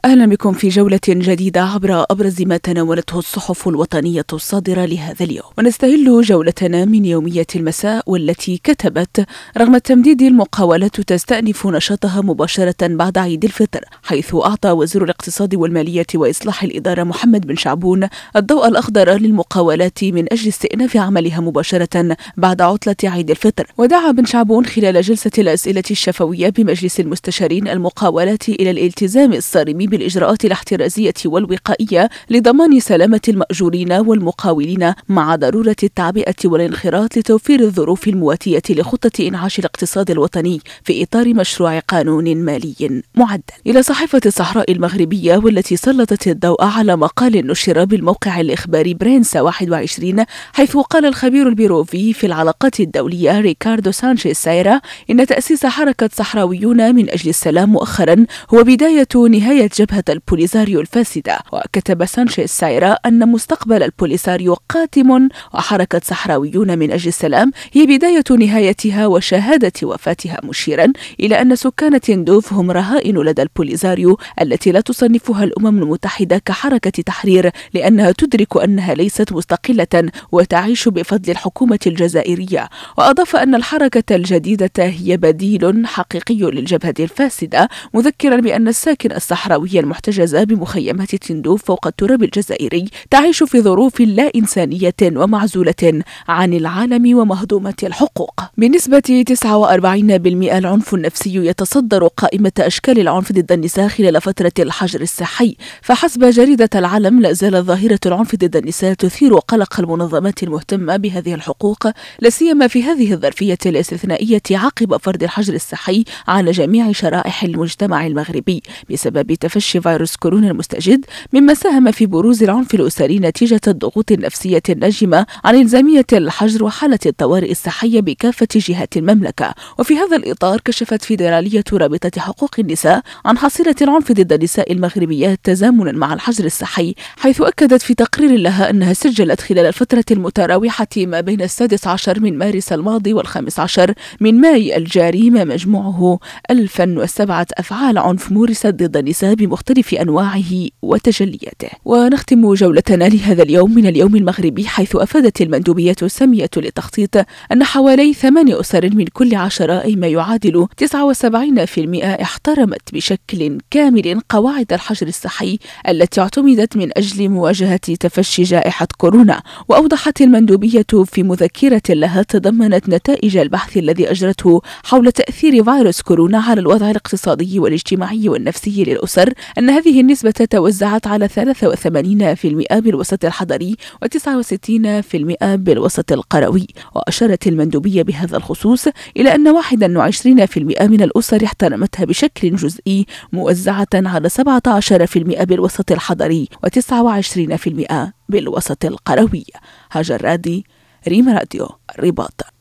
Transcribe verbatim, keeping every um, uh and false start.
أهلا بكم في جولة جديدة عبر أبرز ما تناولته الصحف الوطنية الصادرة لهذا اليوم، ونستهل جولتنا من يومية المساء والتي كتبت: رغم التمديد المقاولات تستأنف نشاطها مباشرة بعد عيد الفطر، حيث أعطى وزير الاقتصاد والمالية وإصلاح الإدارة محمد بن شعبون الضوء الأخضر للمقاولات من أجل استئناف عملها مباشرة بعد عطلة عيد الفطر. ودعا بن شعبون خلال جلسة الأسئلة الشفوية بمجلس المستشارين المقاولات إلى الالتزام الصارم بالإجراءات الاحترازية والوقائية لضمان سلامة المأجورين والمقاولين، مع ضرورة التعبئة والانخراط لتوفير الظروف المواتية لخطة إنعاش الاقتصاد الوطني في إطار مشروع قانون مالي معدل. إلى صحيفة الصحراء المغربية، والتي سلطت الضوء على مقال نشر بالموقع الإخباري برينس واحد وعشرين، حيث قال الخبير البيروفي في العلاقات الدولية ريكاردو سانشيز سايرا إن تأسيس حركة صحراويون من أجل السلام مؤخرا هو بداية نهاية جبهة البوليساريو الفاسدة. وكتب سانشيز سايرا أن مستقبل البوليساريو قاتم، وحركة صحراويون من أجل السلام هي بداية نهايتها وشهادة وفاتها، مشيرا إلى أن سكان تندوف هم رهائن لدى البوليساريو التي لا تصنفها الأمم المتحدة كحركة تحرير، لأنها تدرك أنها ليست مستقلة وتعيش بفضل الحكومة الجزائرية. وأضاف أن الحركة الجديدة هي بديل حقيقي للجبهة الفاسدة، مذكرا بأن الساكن الصحراوية المحتجزة بمخيمات تندوف فوق التراب الجزائري تعيش في ظروف لا إنسانية ومعزولة عن العالم ومهضومة الحقوق. بنسبة تسعة وأربعين بالمئة العنف النفسي يتصدر قائمة أشكال العنف ضد النساء خلال فترة الحجر الصحي. فحسب جريدة العلم، لا زالت ظاهرة العنف ضد النساء تثير قلق المنظمات المهتمة بهذه الحقوق، لا سيما في هذه الظرفية الاستثنائية عقب فرض الحجر الصحي على جميع شرائح المجتمع المغربي بسبب تفشي فيروس كورونا المستجد، مما ساهم في بروز العنف الأسري نتيجة الضغوط النفسية الناجمة عن إلزامية الحجر وحالة الطوارئ الصحية بكافة جهات المملكة. وفي هذا الإطار، كشفت فيدرالية رابطة حقوق النساء عن حصيلة العنف ضد النساء المغربيات تزامنا مع الحجر الصحي، حيث أكدت في تقرير لها أنها سجلت خلال الفترة المتراوحة ما بين السادس عشر من مارس الماضي والخامس عشر من ماي الجاري ما مجموعه ألفا وسبعة أفعال عنف مورست ضد النساء بمختلف أنواعه وتجلياته. ونختم جولتنا لهذا اليوم من اليوم المغربي، حيث أفادت المندوبية السامية للتخطيط أن حوالي ثماني أسر من كل عشرة، أي ما يعادل تسعة وسبعين بالمئة، احترمت بشكل كامل قواعد الحجر الصحي التي اعتمدت من أجل مواجهة تفشي جائحة كورونا. وأوضحت المندوبية في مذكرة لها تضمنت نتائج البحث الذي أجرته حول تأثير فيروس كورونا على الوضع الاقتصادي والاجتماعي والنفسي للأسر أن هذه النسبة توزعت على ثلاثة وثمانين بالمئة بالوسط الحضري وتسعة وستين بالمئة بالوسط القروي. وأشارت المندوبية بهذا الخصوص إلى أن واحد وعشرين بالمئة من الأسر احترمتها بشكل جزئي، موزعة على سبعة عشر بالمئة بالوسط الحضري وتسعة وعشرين بالمئة بالوسط القروي. هاجر رادي، ريم راديو الرباط.